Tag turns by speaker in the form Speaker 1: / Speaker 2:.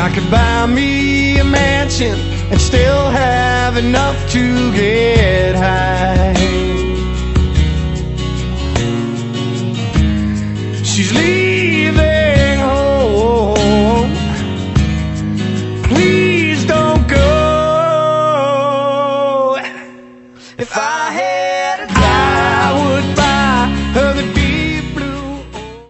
Speaker 1: I could buy me a mansion and still have enough to get high. She's leaving